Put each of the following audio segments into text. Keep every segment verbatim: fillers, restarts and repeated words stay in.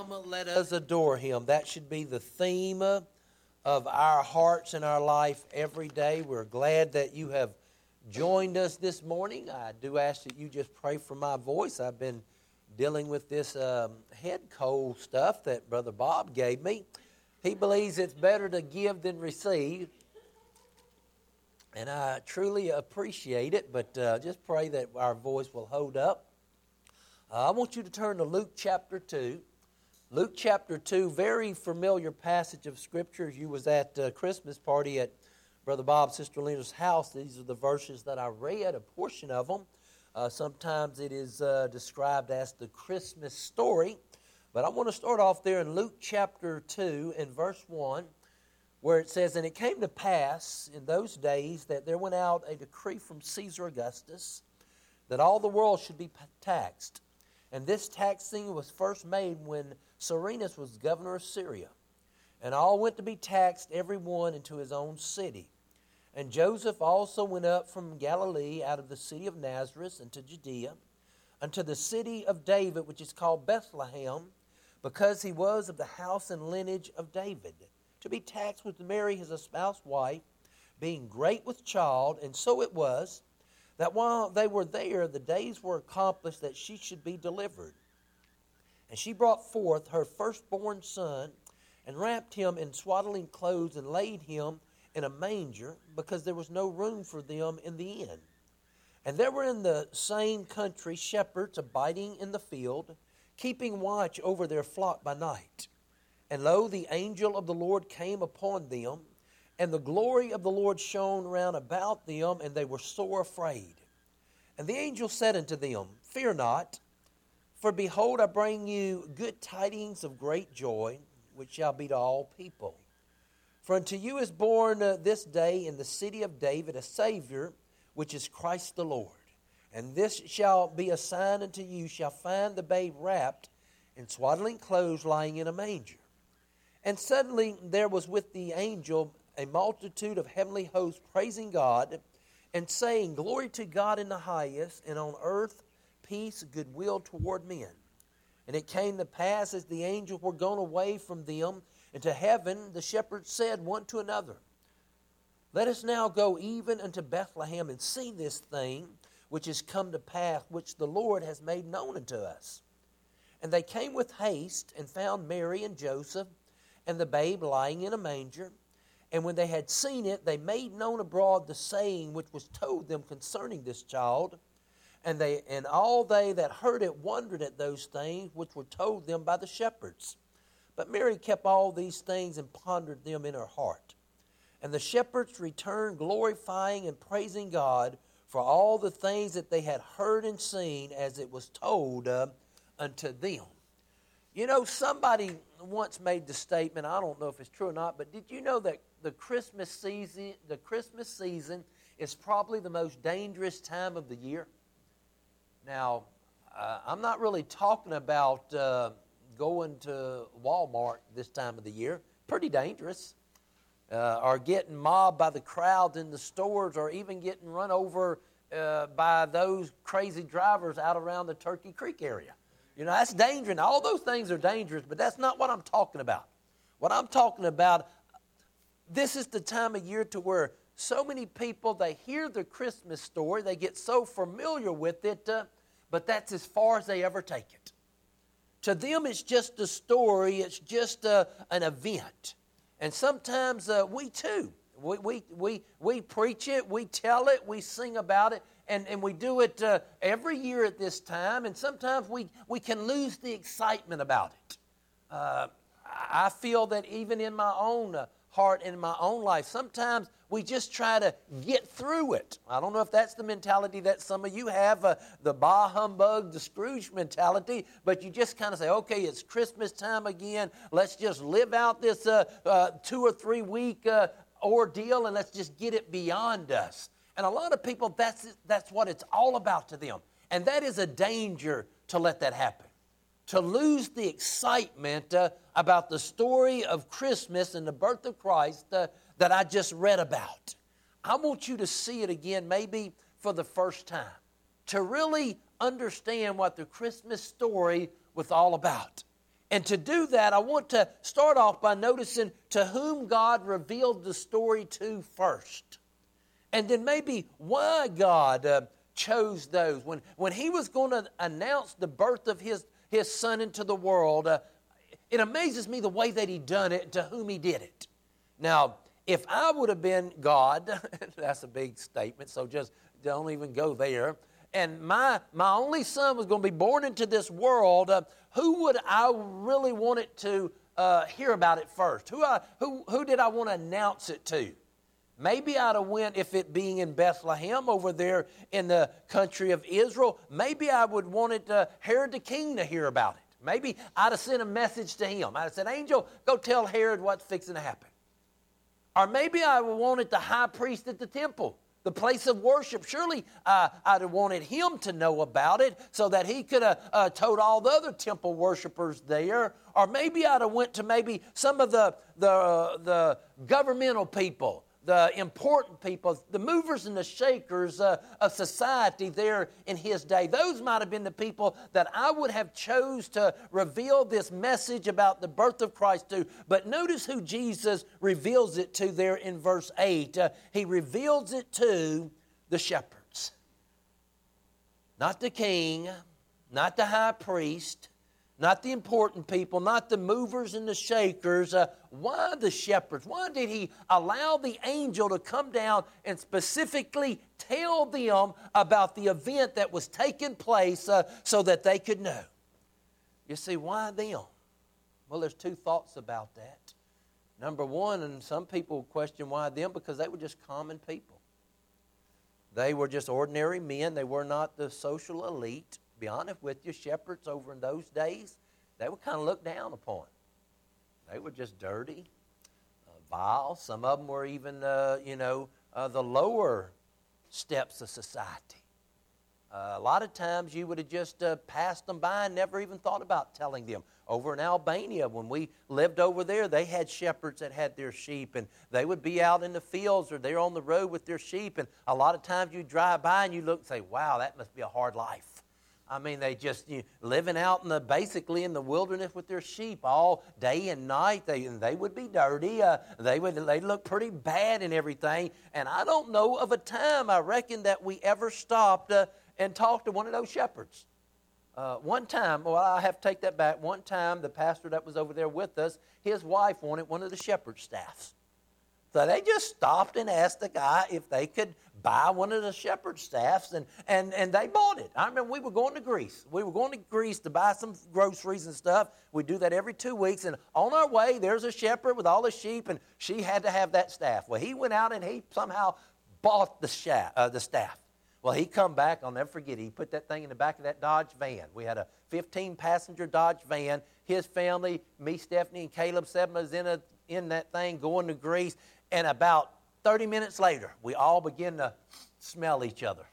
Come, let us adore Him. That should be the theme of our hearts and our life every day. We're glad that you have joined us this morning. I do ask that you just pray for my voice. I've been dealing with this um, head cold stuff that Brother Bob gave me. He believes it's better to give than receive, and I truly appreciate it, but uh, just pray that our voice will hold up. Uh, I want you to turn to Luke chapter two. Luke chapter two, very familiar passage of Scripture. You was at a Christmas party at Brother Bob's Sister Lena's house. These are the verses that I read, a portion of them. Uh, sometimes it is uh, described as the Christmas story. But I want to start off there in Luke chapter two and verse one, where it says, "And it came to pass in those days that there went out a decree from Caesar Augustus that all the world should be taxed. And this taxing was first made when Cyrenius was governor of Syria. And all went to be taxed, every one into his own city. And Joseph also went up from Galilee out of the city of Nazareth into Judea, unto the city of David, which is called Bethlehem, because he was of the house and lineage of David, to be taxed with Mary his espoused wife, being great with child. And so it was, that while they were there, the days were accomplished that she should be delivered. And she brought forth her firstborn son, and wrapped him in swaddling clothes, and laid him in a manger, because there was no room for them in the inn. And there were in the same country shepherds abiding in the field, keeping watch over their flock by night. And lo, the angel of the Lord came upon them, and the glory of the Lord shone round about them, and they were sore afraid. And the angel said unto them, Fear not, for behold, I bring you good tidings of great joy, which shall be to all people. For unto you is born uh, this day in the city of David a Savior, which is Christ the Lord. And this shall be a sign unto you, shall find the babe wrapped in swaddling clothes, lying in a manger. And suddenly there was with the angel a multitude of heavenly hosts praising God, and saying, Glory to God in the highest, and on earth peace, goodwill toward men. And it came to pass, as the angels were gone away from them into heaven, the shepherds said one to another, Let us now go even unto Bethlehem, and see this thing which is come to pass, which the Lord has made known unto us. And they came with haste, and found Mary and Joseph, and the babe lying in a manger. And when they had seen it, they made known abroad the saying which was told them concerning this child. And they and all they that heard it wondered at those things which were told them by the shepherds. But Mary kept all these things and pondered them in her heart. And the shepherds returned, glorifying and praising God for all the things that they had heard and seen, as it was told uh, unto them." You know, somebody once made the statement, I don't know if it's true or not, but did you know that the Christmas season, the Christmas season is probably the most dangerous time of the year? Now, uh, I'm not really talking about uh, going to Walmart this time of the year. Pretty dangerous. Uh, or getting mobbed by the crowds in the stores, or even getting run over uh, by those crazy drivers out around the Turkey Creek area. You know, that's dangerous. And all those things are dangerous, but that's not what I'm talking about. What I'm talking about, this is the time of year to where so many people, they hear the Christmas story, they get so familiar with it, uh, but that's as far as they ever take it. To them, it's just a story, it's just uh, an event. And sometimes uh, we too, we, we, we, we preach it, we tell it, we sing about it, and, and we do it uh, every year at this time, and sometimes we, we can lose the excitement about it. Uh, I feel that even in my own uh, heart and in my own life, sometimes we just try to get through it. I don't know if that's the mentality that some of you have, uh, the bah humbug, the Scrooge mentality, but you just kind of say, okay, it's Christmas time again. Let's just live out this uh, uh, two or three week uh, ordeal, and let's just get it beyond us. And a lot of people, that's, that's what it's all about to them. And that is a danger to let that happen. To lose the excitement uh, about the story of Christmas and the birth of Christ uh, that I just read about. I want you to see it again, maybe for the first time, to really understand what the Christmas story was all about. And to do that, I want to start off by noticing to whom God revealed the story to first. And then maybe why God uh, chose those. When, when He was going to announce the birth of His, his Son into the world, uh, it amazes me the way that He done it, to whom He did it. Now, if I would have been God, that's a big statement, so just don't even go there. And my my only son was going to be born into this world, uh, who would I really want it to uh, hear about it first? Who, I, who, who did I want to announce it to? Maybe I'd have went, if it being in Bethlehem over there in the country of Israel, maybe I would want it uh, Herod the king to hear about it. Maybe I'd have sent a message to him. I'd have said, Angel, go tell Herod what's fixing to happen. Or maybe I would wanted the high priest at the temple, the place of worship. Surely uh, I'd have wanted him to know about it so that he could have uh, told all the other temple worshipers there. Or maybe I'd have went to maybe some of the, the, uh, the governmental people, the important people, the movers and the shakers uh, of society there in his day. Those might have been the people that I would have chose to reveal this message about the birth of Christ to. But notice who Jesus reveals it to there in verse eight. Uh, he reveals it to the shepherds. Not the king, not the high priest, not the important people, not the movers and the shakers. Uh, why the shepherds? Why did He allow the angel to come down and specifically tell them about the event that was taking place uh, so that they could know? You see, why them? Well, there's two thoughts about that. Number one, and some people question why them, because they were just common people. They were just ordinary men. They were not the social elite. Be honest with you, shepherds over in those days, they were kind of looked down upon. They were just dirty, uh, vile. Some of them were even, uh, you know, uh, the lower steps of society. Uh, a lot of times you would have just uh, passed them by and never even thought about telling them. Over in Albania, when we lived over there, they had shepherds that had their sheep, and they would be out in the fields or they're on the road with their sheep, and a lot of times you drive by and you look and say, wow, that must be a hard life. I mean, they just you know, living out in the basically in the wilderness with their sheep all day and night. They and they would be dirty. Uh, they would they look pretty bad and everything. And I don't know of a time I reckon that we ever stopped uh, and talked to one of those shepherds. Uh, one time, well, I have to take that back. One time, the pastor that was over there with us, his wife wanted one of the shepherd staffs. So they just stopped and asked the guy if they could buy one of the shepherd staffs, and, and, and they bought it. I remember we were going to Greece. We were going to Greece to buy some groceries and stuff. We do that every two weeks, and on our way, there's a shepherd with all his sheep, and she had to have that staff. Well, he went out and he somehow bought the, shaft, uh, the staff. Well, he come back, I'll never forget it. He put that thing in the back of that Dodge van. We had a fifteen-passenger Dodge van. His family, me, Stephanie, and Caleb, seven was in, a, in that thing going to Greece. And about thirty minutes later, we all begin to smell each other.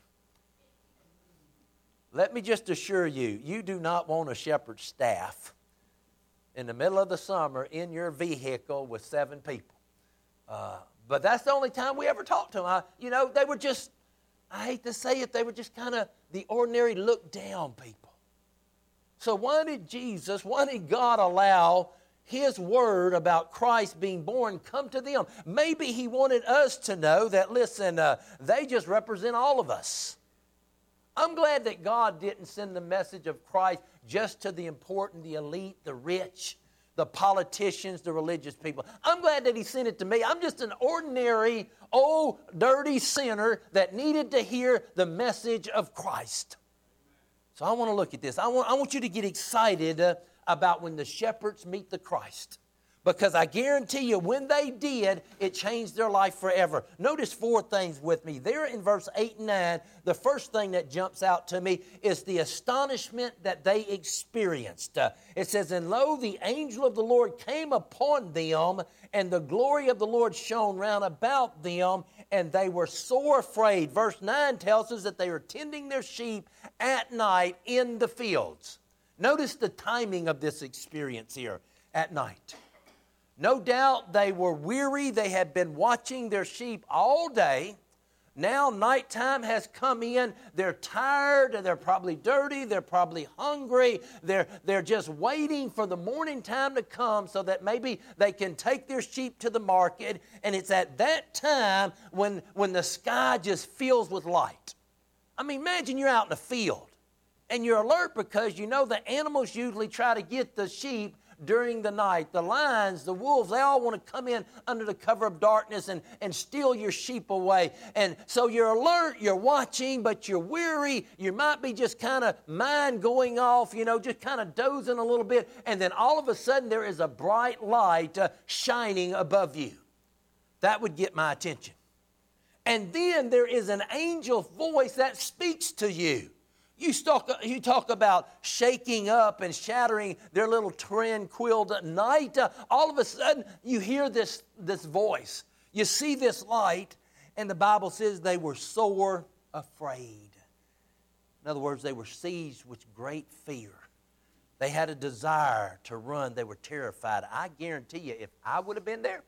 Let me just assure you, you do not want a shepherd's staff in the middle of the summer in your vehicle with seven people. Uh, but that's the only time we ever talked to them. I, you know, they were just, I hate to say it, they were just kind of the ordinary look down people. So why did Jesus, why did God allow His word about Christ being born come to them? Maybe He wanted us to know that, listen, uh, they just represent all of us. I'm glad that God didn't send the message of Christ just to the important, the elite, the rich, the politicians, the religious people. I'm glad that He sent it to me. I'm just an ordinary, old, dirty sinner that needed to hear the message of Christ. So I want to look at this. I want, I want you to get excited uh, about when the shepherds meet the Christ. Because I guarantee you, when they did, it changed their life forever. Notice four things with me. There in verse eight and nine, the first thing that jumps out to me is the astonishment that they experienced. Uh, it says, and lo, the angel of the Lord came upon them, and the glory of the Lord shone round about them, and they were sore afraid. Verse nine tells us that they were tending their sheep at night in the fields. Notice the timing of this experience here, at night. No doubt they were weary. They had been watching their sheep all day. Now nighttime has come in. They're tired. They're probably dirty. They're probably hungry. They're, they're just waiting for the morning time to come so that maybe they can take their sheep to the market. And it's at that time when, when the sky just fills with light. I mean, imagine you're out in the field and you're alert because you know the animals usually try to get the sheep during the night. The lions, the wolves, they all want to come in under the cover of darkness and, and steal your sheep away. And so you're alert, you're watching, but you're weary. You might be just kind of mind going off, you know, just kind of dozing a little bit. And then all of a sudden there is a bright light uh, shining above you. That would get my attention. And then there is an angel's voice that speaks to you. You talk, you talk about shaking up and shattering their little tranquil night. Uh, all of a sudden, you hear this, this voice. You see this light, and the Bible says they were sore afraid. In other words, they were seized with great fear. They had a desire to run. They were terrified. I guarantee you, if I would have been there,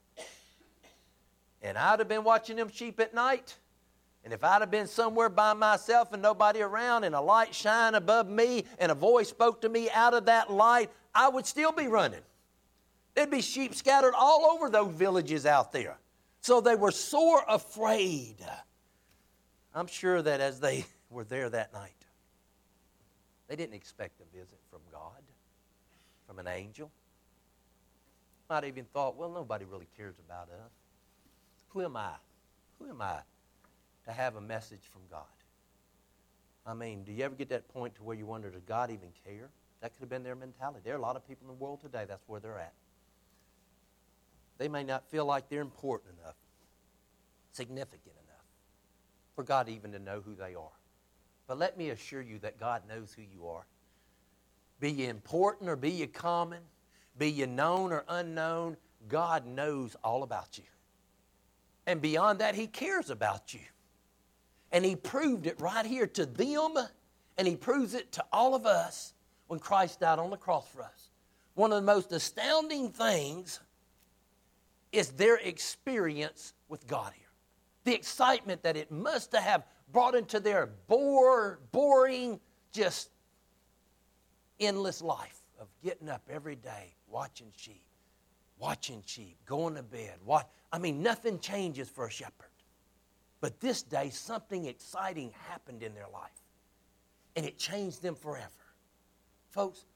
and I'd have been watching them sheep at night, and if I'd have been somewhere by myself and nobody around and a light shine above me and a voice spoke to me out of that light, I would still be running. There'd be sheep scattered all over those villages out there. So they were sore afraid. I'm sure that as they were there that night, they didn't expect a visit from God, from an angel. Might even thought, well, nobody really cares about us. Who am I? Who am I to have a message from God? I mean, do you ever get that point to where you wonder, does God even care? That could have been their mentality. There are a lot of people in the world today, that's where they're at. They may not feel like they're important enough, significant enough, for God even to know who they are. But let me assure you that God knows who you are. Be you important or be you common, be you known or unknown, God knows all about you. And beyond that, He cares about you. And He proved it right here to them, and He proves it to all of us when Christ died on the cross for us. One of the most astounding things is their experience with God here. The excitement that it must have brought into their bore, boring, just endless life of getting up every day, watching sheep, watching sheep, going to bed. What, I mean, nothing changes for a shepherd. But this day, something exciting happened in their life. And it changed them forever. Folks,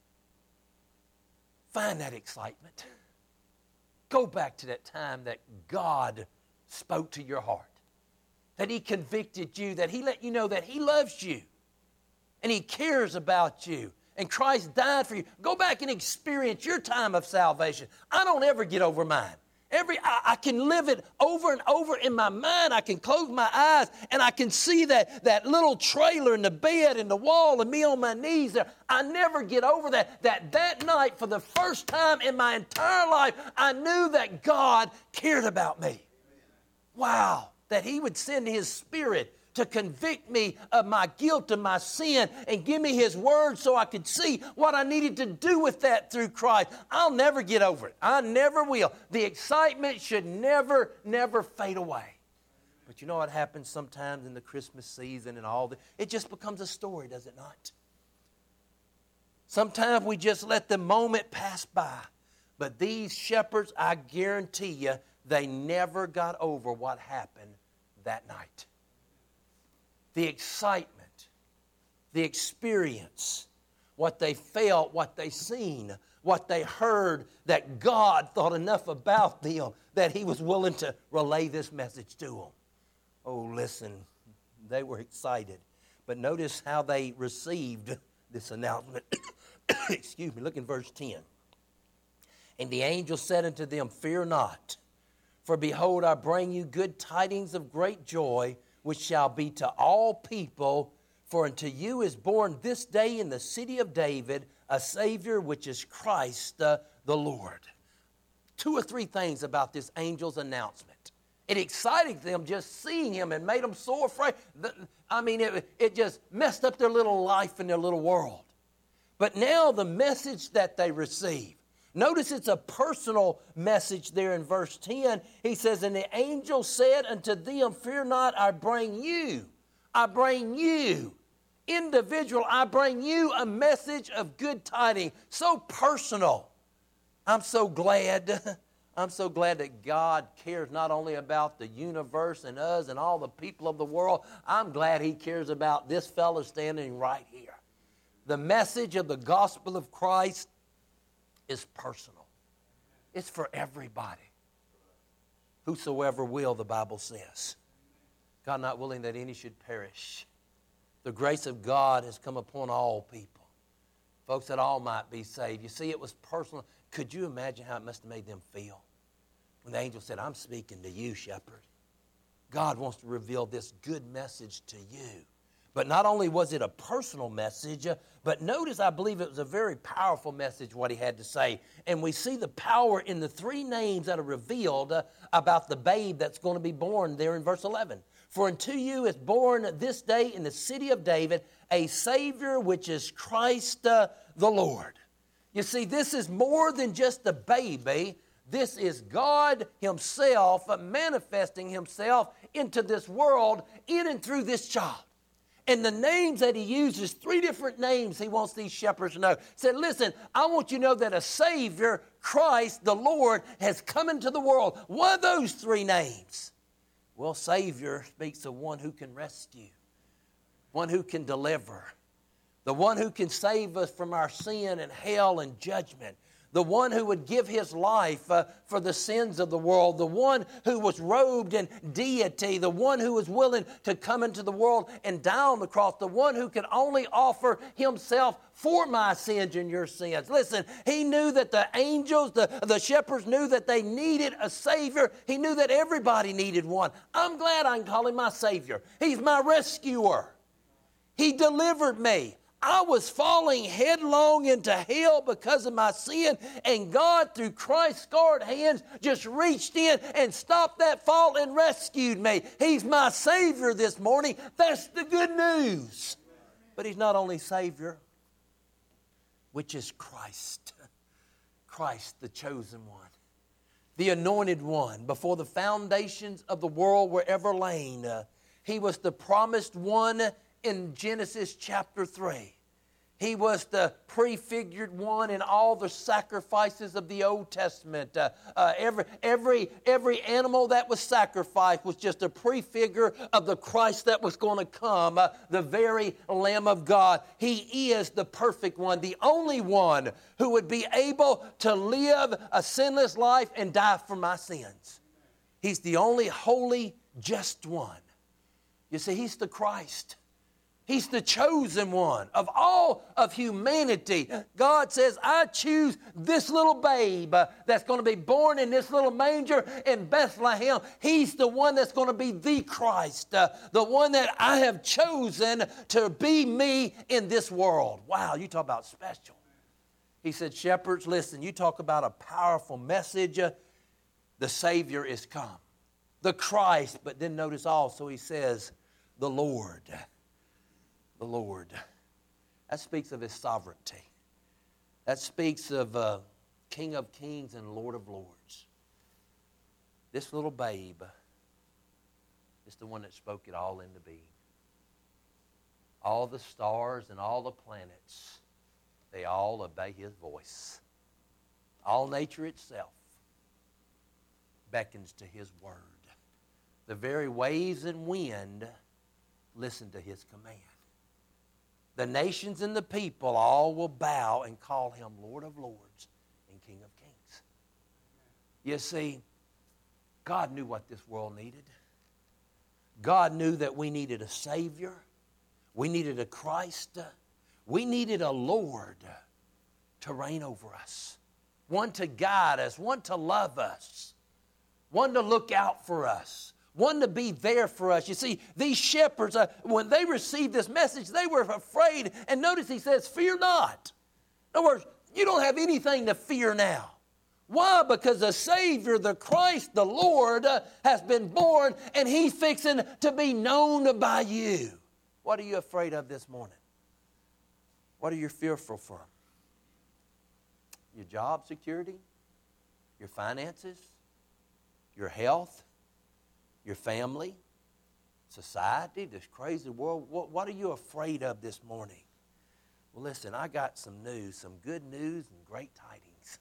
find that excitement. Go back to that time that God spoke to your heart. That He convicted you. That He let you know that He loves you. And He cares about you. And Christ died for you. Go back and experience your time of salvation. I don't ever get over mine. Every I, I can live it over and over in my mind. I can close my eyes and I can see that, that little trailer and the bed and the wall and me on my knees there. I never get over that. That that night, for the first time in my entire life, I knew that God cared about me. Wow, that He would send His Spirit to convict me of my guilt and my sin and give me His Word so I could see what I needed to do with that through Christ. I'll never get over it. I never will. The excitement should never, never fade away. But you know what happens sometimes in the Christmas season and all that? It just becomes a story, does it not? Sometimes we just let the moment pass by. But these shepherds, I guarantee you, they never got over what happened that night. The excitement, the experience, what they felt, what they seen, what they heard, that God thought enough about them that He was willing to relay this message to them. Oh, listen, they were excited. But notice how they received this announcement. Excuse me, look in verse ten. And the angel said unto them, Fear not, for behold, I bring you good tidings of great joy, which shall be to all people. For unto you is born this day in the city of David a Savior, which is Christ uh, the Lord. Two or three things about this angel's announcement. It excited them just seeing Him and made them so afraid. I mean, it, it just messed up their little life and their little world. But now the message that they receive, Notice it's a personal message there in verse ten. He says, and the angel said unto them, fear not, I bring you. I bring you. Individual, I bring you a message of good tidings. So personal. I'm so glad. I'm so glad that God cares not only about the universe and us and all the people of the world. I'm glad He cares about this fellow standing right here. The message of the gospel of Christ is personal. It's for everybody. Whosoever will, the Bible says. God not willing that any should perish. The grace of God has come upon all people. Folks, that all might be saved. You see, it was personal. Could you imagine how it must have made them feel? When the angel said, I'm speaking to you, shepherd. God wants to reveal this good message to you. But not only was it a personal message, uh, but notice I believe it was a very powerful message what he had to say. And we see the power in the three names that are revealed uh, about the babe that's going to be born there in verse eleven. For unto you is born this day in the city of David a Savior, which is Christ uh, the Lord. You see, this is more than just a baby. This is God Himself manifesting Himself into this world in and through this child. And the names that He uses, three different names He wants these shepherds to know. He said, listen, I want you to know that a Savior, Christ the Lord, has come into the world. What are those three names? Well, Savior speaks of one who can rescue, one who can deliver, the one who can save us from our sin and hell and judgment. The one who would give His life uh, for the sins of the world. The one who was robed in deity. The one who was willing to come into the world and die on the cross. The one who could only offer Himself for my sins and your sins. Listen, He knew that the angels, the, the shepherds knew that they needed a Savior. He knew that everybody needed one. I'm glad I can call Him my Savior. He's my rescuer. He delivered me. I was falling headlong into hell because of my sin, and God, through Christ's scarred hands, just reached in and stopped that fall and rescued me. He's my Savior this morning. That's the good news. But He's not only Savior, which is Christ. Christ, the chosen one, the anointed one. Before the foundations of the world were ever laid, uh, He was the promised one in Genesis chapter three. He was the prefigured one in all the sacrifices of the Old Testament. Uh, uh, every, every, every animal that was sacrificed was just a prefigure of the Christ that was going to come, uh, the very Lamb of God. He is the perfect one, the only one who would be able to live a sinless life and die for my sins. He's the only holy, just one. You see, He's the Christ. He's the chosen one of all of humanity. God says, I choose this little babe uh, that's going to be born in this little manger in Bethlehem. He's the one that's going to be the Christ, uh, the one that I have chosen to be me in this world. Wow, you talk about special. He said, shepherds, listen, you talk about a powerful message. Uh, the Savior is come. The Christ, but then notice also he says, the Lord. The Lord. That speaks of His sovereignty. That speaks of uh, King of kings and Lord of lords. This little babe is the one that spoke it all into being. All the stars and all the planets, they all obey His voice. All nature itself beckons to His word. The very waves and wind listen to His command. The nations and the people all will bow and call Him Lord of lords and King of kings. You see, God knew what this world needed. God knew that we needed a Savior. We needed a Christ. We needed a Lord to reign over us. One to guide us. One to love us. One to look out for us. One to be there for us. You see, these shepherds, uh, when they received this message, they were afraid. And notice He says, fear not. In other words, you don't have anything to fear now. Why? Because the Savior, the Christ, the Lord, uh, has been born, and He's fixing to be known by you. What are you afraid of this morning? What are you fearful from? your job security, your finances, your health, your family, society, this crazy world. What, what are you afraid of this morning? Well, listen, I got some news, some good news and great tidings.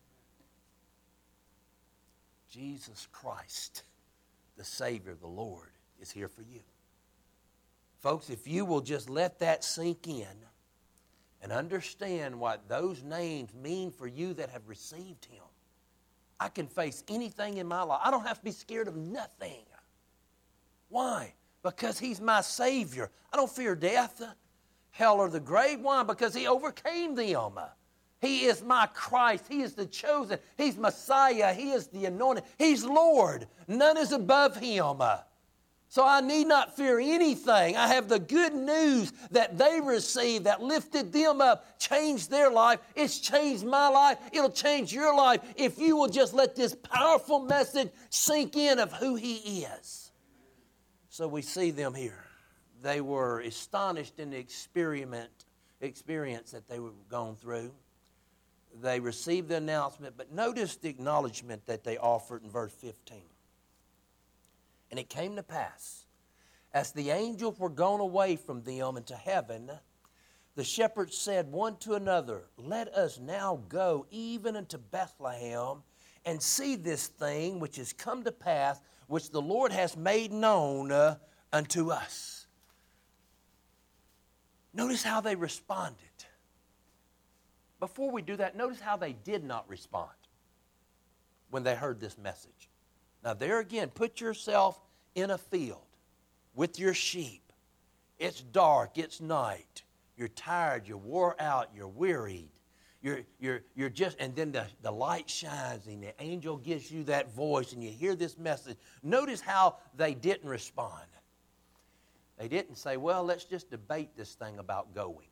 Jesus Christ, the Savior, the Lord, is here for you. Folks, if you will just let that sink in and understand what those names mean for you that have received Him, I can face anything in my life. I don't have to be scared of nothing. Why? Because He's my Savior. I don't fear death, hell, or the grave. Why? Because He overcame them. He is my Christ. He is the chosen. He's Messiah. He is the anointed. He's Lord. None is above Him. So I need not fear anything. I have the good news that they received that lifted them up, changed their life. It's changed my life. It'll change your life if you will just let this powerful message sink in of who He is. So we see them here. They were astonished in the experiment, experience that they were going through. They received the announcement, but notice the acknowledgement that they offered in verse fifteen. And it came to pass, as the angels were gone away from them into heaven, the shepherds said one to another, Let us now go even unto Bethlehem, and see this thing which is come to pass, which the Lord has made known uh, unto us. Notice how they responded. Before we do that, notice how they did not respond when they heard this message. Now there again, put yourself in a field with your sheep. It's dark, it's night. You're tired, you're wore out, you're wearied. You're, you're, you're just, and then the, the light shines and the angel gives you that voice and you hear this message. Notice how they didn't respond. They didn't say, well, let's just debate this thing about going.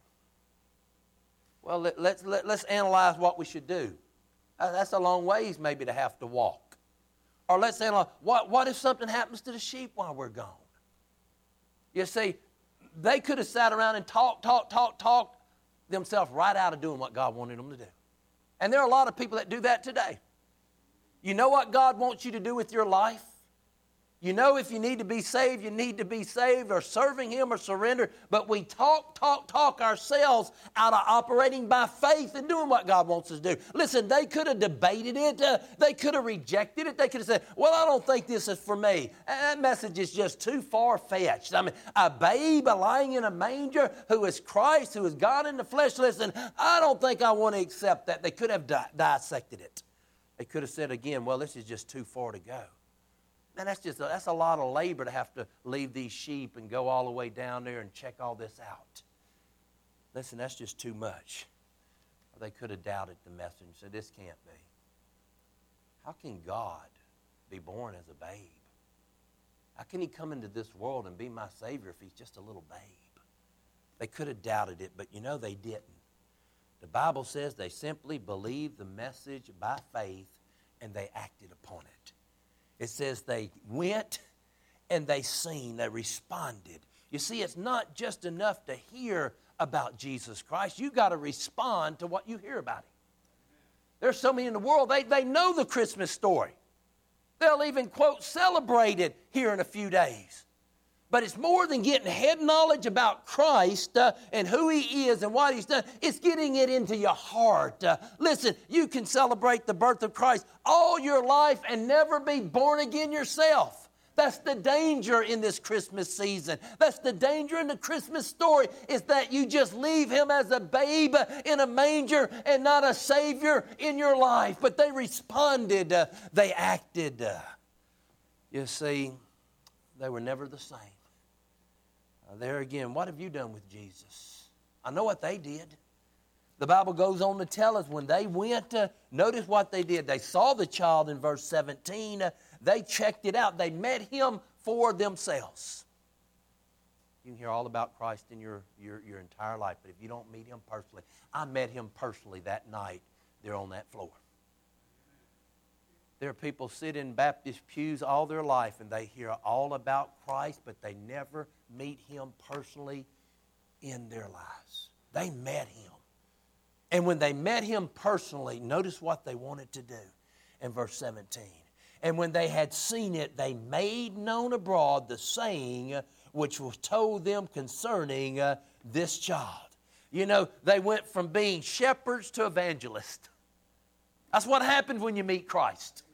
Well, let, let's, let, let's analyze what we should do. Uh, that's a long ways maybe to have to walk. Or let's say, what, what if something happens to the sheep while we're gone? You see, they could have sat around and talked, talked, talked, talked themselves right out of doing what God wanted them to do. And there are a lot of people that do that today. You know what God wants you to do with your life? You know if you need to be saved, you need to be saved or serving Him or surrender. But we talk, talk, talk ourselves out of operating by faith and doing what God wants us to do. Listen, they could have debated it. Uh, they could have rejected it. They could have said, well, I don't think this is for me. That message is just too far-fetched. I mean, a babe lying in a manger who is Christ, who is God in the flesh. Listen, I don't think I want to accept that. They could have di- dissected it. They could have said again, well, this is just too far to go. Man, that's just a, that's a lot of labor to have to leave these sheep and go all the way down there and check all this out. Listen, that's just too much. Or they could have doubted the message and said, this can't be. How can God be born as a babe? How can He come into this world and be my Savior if He's just a little babe? They could have doubted it, but you know they didn't. The Bible says they simply believed the message by faith and they acted upon it. It says they went and they seen, they responded. You see, it's not just enough to hear about Jesus Christ. You've got to respond to what you hear about Him. There's so many in the world, they, they know the Christmas story. They'll even, quote, celebrate it here in a few days. But it's more than getting head knowledge about Christ uh, and who He is and what He's done. It's getting it into your heart. Uh, listen, you can celebrate the birth of Christ all your life and never be born again yourself. That's the danger in this Christmas season. That's the danger in the Christmas story, is that you just leave Him as a babe in a manger and not a Savior in your life. But they responded. Uh, they acted. Uh, you see, they were never the same. There again, what have you done with Jesus? I know what they did. The Bible goes on to tell us when they went, uh, notice what they did. They saw the child in verse seventeen. Uh, they checked it out. They met Him for themselves. You can hear all about Christ in your, your, your entire life, but if you don't meet Him personally, I met Him personally that night there on that floor. There are people sit in Baptist pews all their life and they hear all about Christ, but they never meet Him personally in their lives. They met Him. And when they met him personally, notice what they wanted to do in verse seventeen. And when they had seen it, they made known abroad the saying which was told them concerning uh, this child. You know, they went from being shepherds to evangelists. That's what happens when you meet Christ.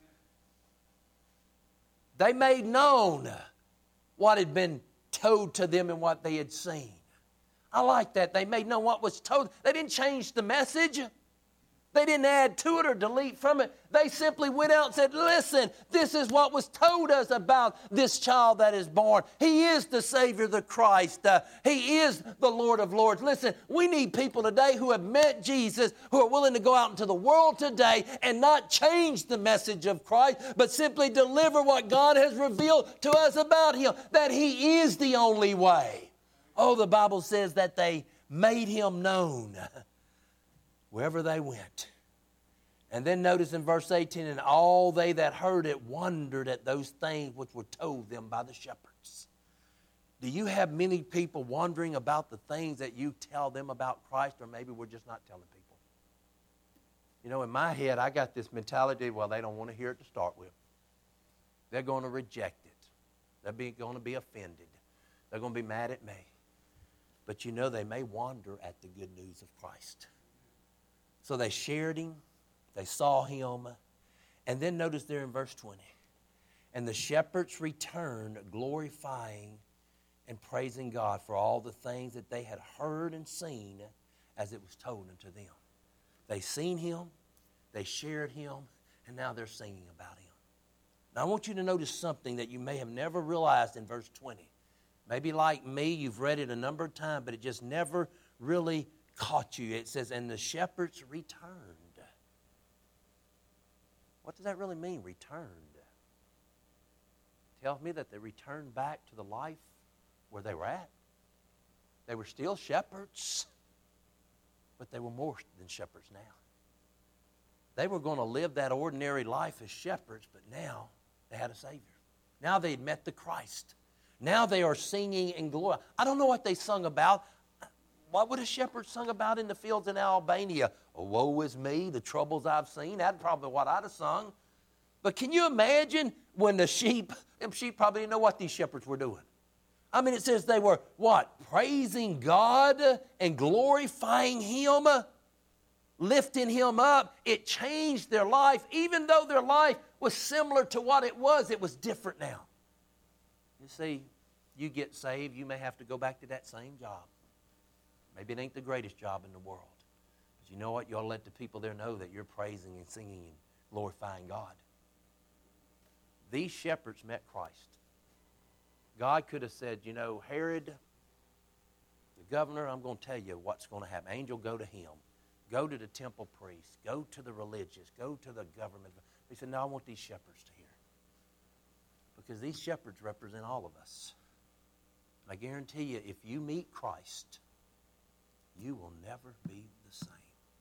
They made known what had been told to them and what they had seen. I like that. They made known what was told. They didn't change the message. They didn't add to it or delete from it. They simply went out and said, listen, this is what was told us about this child that is born. He is the Savior, the Christ. Uh, he is the Lord of Lords. Listen, we need people today who have met Jesus, who are willing to go out into the world today and not change the message of Christ, but simply deliver what God has revealed to us about Him, that He is the only way. Oh, the Bible says that they made Him known wherever they went. And then notice in verse eighteen, and all they that heard it wondered at those things which were told them by the shepherds. Do you have many people wondering about the things that you tell them about Christ, or maybe we're just not telling people? You know, in my head, I got this mentality, well, they don't want to hear it to start with. They're going to reject it. They're be, going to be offended. They're going to be mad at me. But you know, they may wonder at the good news of Christ. So they shared Him, they saw Him, and then notice there in verse twenty, and the shepherds returned, glorifying and praising God for all the things that they had heard and seen as it was told unto them. They seen Him, they shared Him, and now they're singing about Him. Now I want you to notice something that you may have never realized in verse twenty. Maybe like me, you've read it a number of times, but it just never really caught you. It says, and the shepherds returned. What does that really mean, returned? Tells me that they returned back to the life where they were at. They were still shepherds, but they were more than shepherds now. They were going to live that ordinary life as shepherds, but now they had a Savior. Now they had met the Christ. Now they are singing in glory. I don't know what they sung about. What would a shepherd sung about in the fields in Albania? Oh, woe is me, the troubles I've seen. That's probably what I'd have sung. But can you imagine when the sheep, them sheep probably didn't know what these shepherds were doing. I mean, it says they were, what? Praising God and glorifying Him, lifting Him up. It changed their life. Even though their life was similar to what it was, it was different now. You see, you get saved, you may have to go back to that same job. Maybe it ain't the greatest job in the world. But you know what? You ought to let the people there know that you're praising and singing and glorifying God. These shepherds met Christ. God could have said, you know, Herod, the governor, I'm going to tell you what's going to happen. Angel, go to him. Go to the temple priests. Go to the religious. Go to the government. He said, no, I want these shepherds to hear. Because these shepherds represent all of us. And I guarantee you, if you meet Christ, you will never be the same.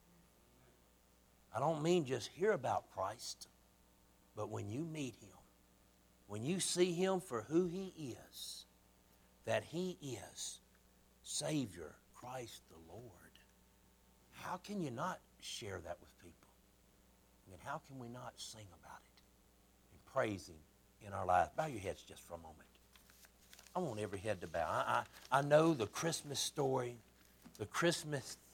I don't mean just hear about Christ, but when you meet Him, when you see Him for who He is, that He is Savior, Christ the Lord, how can you not share that with people? I mean, how can we not sing about it and praise Him in our lives? Bow your heads just for a moment. I want every head to bow. I, I, I know the Christmas story, the Christmas